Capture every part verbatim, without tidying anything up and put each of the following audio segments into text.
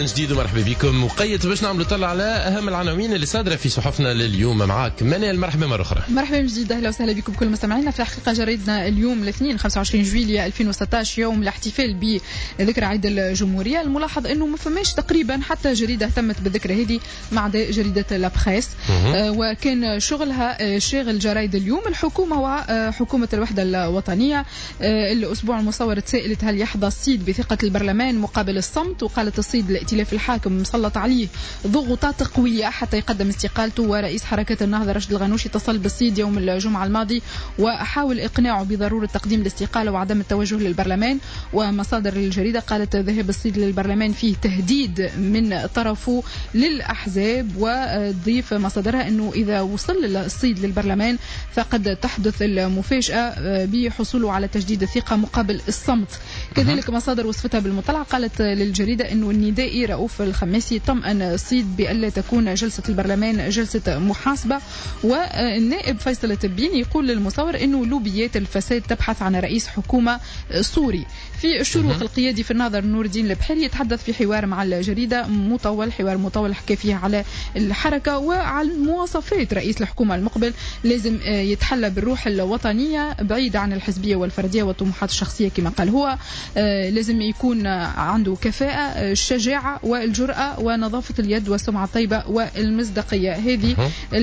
من جديد ومرحبا بكم. مقيد باش نعملوا طلع على اهم العناوين اللي صادره في صحفنا لليوم. معاك منال، مرحبا مره اخرى. مرحبا من جديد، اهلا وسهلا بكم كل مستمعينا. في حقيقه جريدنا اليوم الاثنين خمسة وعشرين جويلية ألفين وستة عشر يوم الاحتفال بذكرى عيد الجمهوريه. الملاحظ انه ما فماش تقريبا حتى جريده اهتمت بالذكرى هذه ما عدا جريده لابريس، آه وكان شغلها شاغل جرايد اليوم الحكومه وحكومه الوحده الوطنيه. آه الاسبوع المصور تسائلت هل يحظى الصيد بثقه البرلمان مقابل الصمت، وقالت الصيد الائتلاف الحاكم مسلط عليه ضغوطات قويه حتى يقدم استقالته. ورئيس حركه النهضه رشد الغنوشي اتصل بالصيد يوم الجمعه الماضي وحاول اقناعه بضروره تقديم الاستقاله وعدم التوجه للبرلمان. ومصادر الجريده قالت ذهاب الصيد للبرلمان فيه تهديد من طرفه للاحزاب، وضيف مصادرها انه اذا وصل الصيد للبرلمان فقد تحدث المفاجاه بحصوله على تجديد الثقه مقابل الصمت. كذلك مصادر وصفتها بالمطلع قالت للجريده انه الندائي رؤوف الخماسي طمأن الصيد بألا تكون جلسه البرلمان جلسه محاسبه. والنائب فيصل التبيني يقول للمصور انه لوبيات الفساد تبحث عن رئيس حكومه سوري. في الشروق القيادي في الناظر نور الدين البحيري يتحدث في حوار مع الجريده مطول، حوار مطول حكى فيه على الحركه وعلى مواصفات رئيس الحكومه المقبل. لازم يتحلى بالروح الوطنيه بعيد عن الحزبيه والفرديه والطموحات الشخصيه كما قال هو. لازم يكون عنده كفاءه، الشجاعه والجرأه ونظافه اليد والسمعه الطيبه والمصداقيه. هذه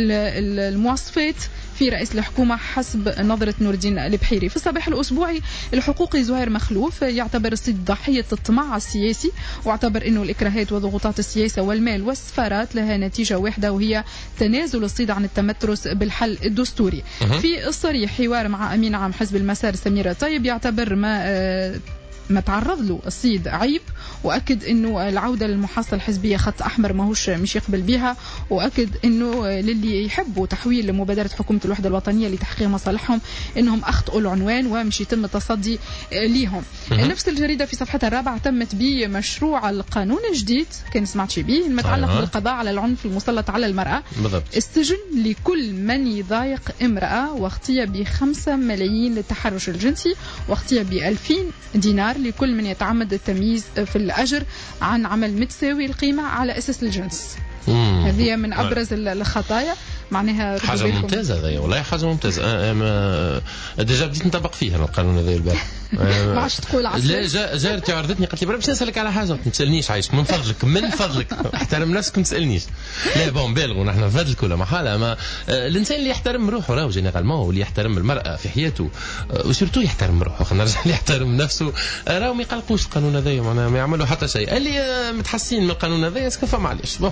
المواصفات في رئيس الحكومة حسب نظرة نور الدين البحيري. في الصباح الأسبوعي الحقوقي زهير مخلوف يعتبر الصيد ضحية الطمع السياسي، واعتبر أنه الإكراهات وضغوطات السياسة والمال والسفارات لها نتيجة واحدة وهي تنازل الصيد عن التمترس بالحل الدستوري. في الصريح حوار مع أمين عام حزب المسار سميرة طيب يعتبر ما آه ما تعرض له الصيد عيب، وأكد أنه العودة للمحاصصة الحزبية خط أحمر ماهوش مش يقبل بها، وأكد أنه للي يحبوا تحويل مبادرة حكومة الوحدة الوطنية لتحقيق مصالحهم أنهم أخطأوا العنوان ومش يتم التصدي ليهم. نفس الجريدة في صفحتها الرابعة اهتمت بمشروع القانون الجديد كان سمعتش به المتعلق أيوة. بالقضاء على العنف المسلط على المرأة بالضبط. السجن لكل من يضايق امرأة، واغتية بخمسة ملايين للتحرش الجنسي، واغتية بألفين دينار لكل من يتعمد التمييز في الأجر عن عمل متساوي القيمة على أساس الجنس. هذه من أبرز الخطايا. معناها حاجة ممتازة هذه، والله حاجة ممتازة. أنا ديجا بديت نطبق فيها القانون هذا البارح. ما عادش تقول لا جا جارتي عرضتني قالت لي باش نسألك على حاجة، ما تسألنيش عايش من فضلك من فضلك احترم نفسك ما تسألنيش. لا بون بالغوا نحن في هذا الكل محالة. ما الإنسان اللي يحترم روحه راهو جينيرالمون، واللي يحترم المرأة في حياته وسيرتو يحترم روحه. خلينا نرجع اللي يحترم نفسه راهو ما يقلقوش القانون هذا، معناها ما يعملوا حتى شيء. اللي متحسين من القانون هذا اسكفى معليش بون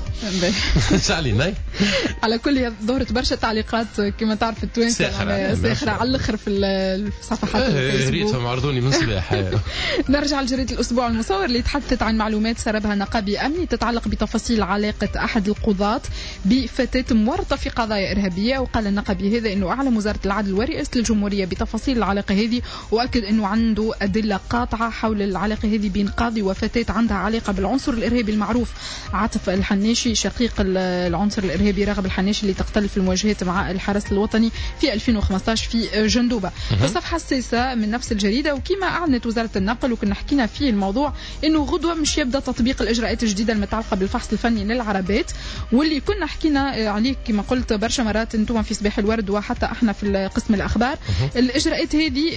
شعلي على كل ظهرت برشا تعليقات كما تعرف التوانسة ساخرة على الاخر في الصفحات الفيسبوك. ريتهم عرضوني من صباح. نرجع لجريدة الأسبوع المصور اللي تحدثت عن معلومات سربها نقابي أمني تتعلق بتفاصيل علاقة أحد القضاة بفتاة مورطة في قضايا إرهابية. وقال النقابي هذا أنه أعلم وزارة العدل ورئاسة الجمهورية بتفاصيل العلاقة هذه، وأكد أنه عنده أدلة قاطعة حول العلاقة هذه بين قاضي وفتاة عندها علاقة بالعنصر الإرهابي المعروف عاطف الحناشي شقيق العنصر الإرهابي راغب الحناشي اللي تقتل في المواجهات مع الحرس الوطني في ألفين وخمسة عشر في جندوبة. في الصفحة السادسة من نفس الجريدة وكما أعلنت وزارة النقل وكنا حكينا فيه الموضوع أنه غدوة مش يبدأ تطبيق الإجراءات الجديدة المتعلقة بالفحص الفني للعربات، واللي كنا حكينا عليه كما قلت برشا مرات انتم في صباح الورد وحتى احنا في قسم الأخبار. الإجراءات هذه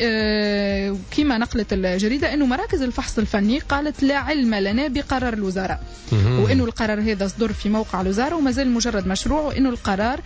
كما نقلت الجريدة أنه مراكز الفحص الفني قالت لا علم لنا بقرار الوزارة، وأنه القرار هذا صدر في موقع الوزارة وما زال مجرد مشروع، وأنه القرار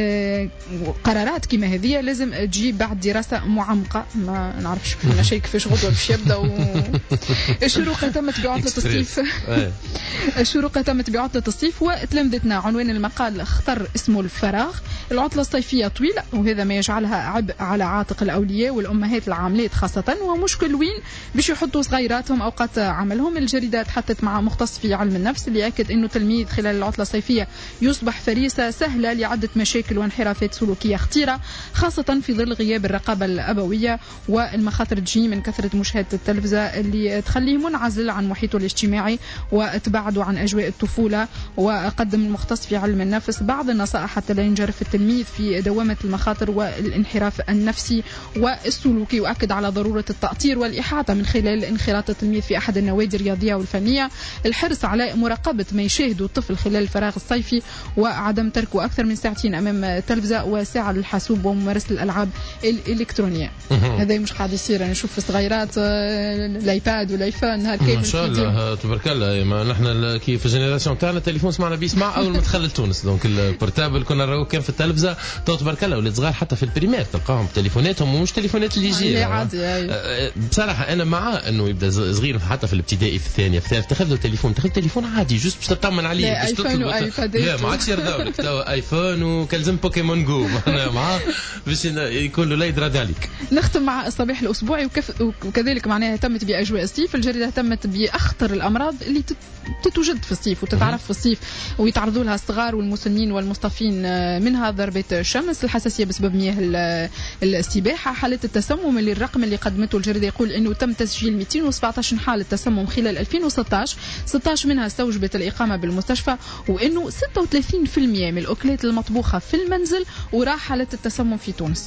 قرارات كما هذه لازم تجي بعد دراسة معمقة. ما نعرفش كنا شيء كيفاش غدوة باش يبدا. و... الشروق تمت بعطلة الصيف الشروق تمت بعطلة الصيف وتلمذتنا عنوان المقال اختر اسمه الفراغ. العطلة الصيفية طويلة وهذا ما يجعلها عبء على عاتق الأولياء والأمهات العاملات خاصة، ومشكل وين باش يحطوا صغيراتهم أوقات عملهم. الجريدة تحدثت مع مختص في علم النفس اللي يأكد أنه تلميذ خلال العطلة الصيفية يصبح فريسة سهلة لعدة مشاكل وانحرافات سلوكية خطيرة، خاصة في ظل غياب الرقابة الأبوية والمخاطر تجي من كثرة مشاهدة التلفزة اللي تخليه منعزل عن محيطه الاجتماعي وتبعد يبعدوا عن أجواء الطفولة. وقدم المختص في علم النفس بعض النصائح حتى لا ينجرف التلميذ في دوامة المخاطر والانحراف النفسي والسلوكي، وأكد على ضرورة التأطير والإحاطة من خلال انخراط التلميذ في أحد النوادي الرياضية والفنية، الحرص على مراقبة ما يشاهده الطفل خلال الفراغ الصيفي، وعدم تركه أكثر من ساعتين أمام التلفزة، وساعة للحاسوب وممارسة الألعاب الإلكترونية. هذا مش قاعد يصير. أنا نشوف صغيرات الآيباد والآيفون نهار كامل. ما شاء الله تبارك الله. ما نحن كيف الجينيراسيون تاعنا التليفون سمعنا بيسمع أول ما دخل لتونس، دونك البورتابل كنا نراو كان في التلفزة. تو تبارك الله ولاد صغار حتى في البريمير تلقاهم تليفوناتهم ومش تليفونات اللي يجي بصراحة. أنا مع إنه يبدأ صغير حتى في الابتدائي في الثانية في الثالث تاخذ له تليفون تاخذ تليفون عادي جوست باش تطمن عليه باش تطلب. لا ما عادش يرضاو لك تو ايفون وكلزم بوكيمون جو. أنا معاه باش يكون له لا يدرى عليك. نختم مع الصباح الأسبوعي وكف... وكذلك معناها اهتمت بأجواء الصيف. الجريدة اهتمت بأخطر الأمراض اللي تتوجد في الصيف وتتعرف في الصيف ويتعرضوا لها الصغار والمسنين والمصطفين، منها ضربة الشمس، الحساسية بسبب مياه السباحة، حالة التسمم اللي الرقم اللي قدمته الجريدة يقول إنه تم تسجيل مئتين وسبعة عشر حالة تسمم خلال ألفين وستة عشر، ستة عشر منها استوجبت الإقامة بالمستشفى، وإنه ستة وثلاثين بالمئة من الأكلات المطبوخة في المنزل وراح حالة التسمم في تونس.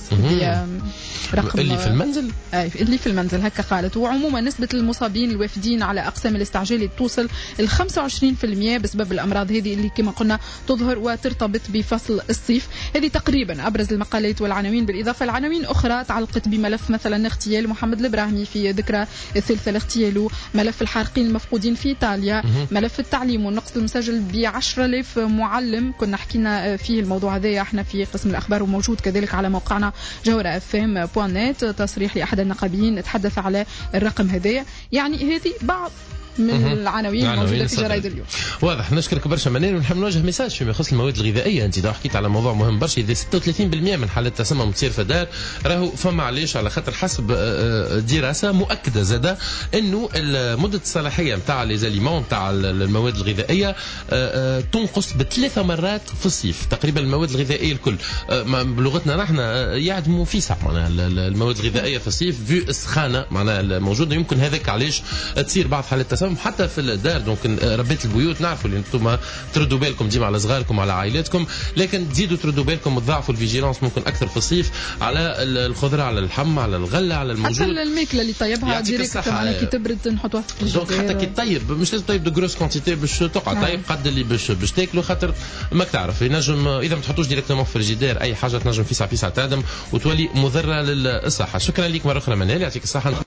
رقم اللي في المنزل أي اللي في المنزل هكا قالت. وعموما نسبة المصابين الوافدين على أقسام الاستعجال توصل ل خمسة وعشرين بالمئة بسبب الأمراض هذه اللي كما قلنا تظهر وترتبط بفصل الصيف. هذه تقريبا أبرز المقالات والعناوين، بالإضافة لعناوين أخرى تعلقت بملف مثلا اغتيال محمد الإبراهيمي في ذكرى الثالثة لاغتياله، ملف الحارقين المفقودين في إيطاليا، ملف التعليم والنقص المسجل بعشرة آلاف معلم كنا حكينا فيه الموضوع هذا احنا في قسم الأخبار، وموجود كذلك على موقعنا جوهرة اف ام بوان نت. تصريح لأحد النقابيين تحدث على الرقم هذا. يعني هذه بعض من العناوين الموجودة في جرائد اليوم. واضح. نشكرك برشا منال. ونحب نوجه ميساج فيما يخص المواد الغذائية. انت دا حكيت على موضوع مهم برشا. اذا ستة وثلاثين بالمئة من حالات التسمم تصير في الدار راهو فما علاش، على خاطر حسب دراسة مؤكدة زاده انه مدة الصلاحية نتاع لي زاليمون نتاع المواد الغذائية تنقص بثلاثة مرات في الصيف. تقريبا المواد الغذائية الكل بلغتنا نحن يعدموا في ساعة معناها المواد الغذائية في الصيف في السخانة معناها الموجودة. يمكن هذاك علاش تصير بعض حالات التسمم حتى في الدار. دونك ربيت البيوت نعرفوا اللي انتم تردوا بالكم ديما على صغاركم على عائلاتكم، لكن تزيدوا تردوا بالكم وتضاعفوا الفيجيلانس ممكن اكثر في الصيف على الخضره على اللحم على الغله على الموجود، حتى الماكله اللي طيبها ديريكت معناها كي تبرد نحطوها في الثلاجه. دونك حتى كي طيب مش لازم طيب دو غروس كونتيتي باش تقعد طيب قد اللي باش باش تاكلوا، خاطر ماك تعرف ينجم اذا ما تحطوش ديريكتومون في الفريجيدير اي حاجه تنجم فيسع فيسع تادم وتولي مضره للصحه. شكرا لك مره اخرى منال، يعطيك الصحه.